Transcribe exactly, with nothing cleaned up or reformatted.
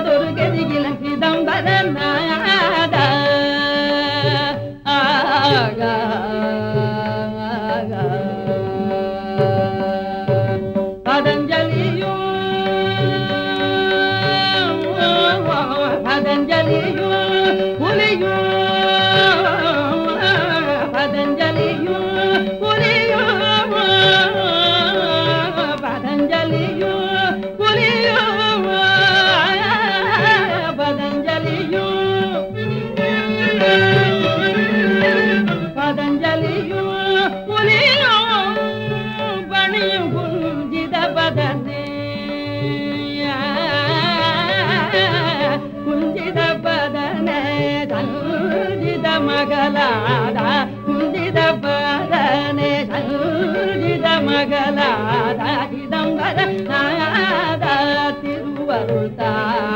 இனியதொரு கதிகிலம் சிதம்பர நாத ஆகா பதஞ்சலியோ பதஞ்சலியோ புலியோ பதஞ்சலியோ புலியோ பதஞ்சலியோ புலியோ பதஞ்சலியோ பதஞ்சலியோ புலியோ பணியும் குஞ்சித பதனே குஞ்சித பதனே சஞ்சித மகளாத குஞ்சித பதனே சஞ்சித மகளாத சிதம்பர நாத திருவருள்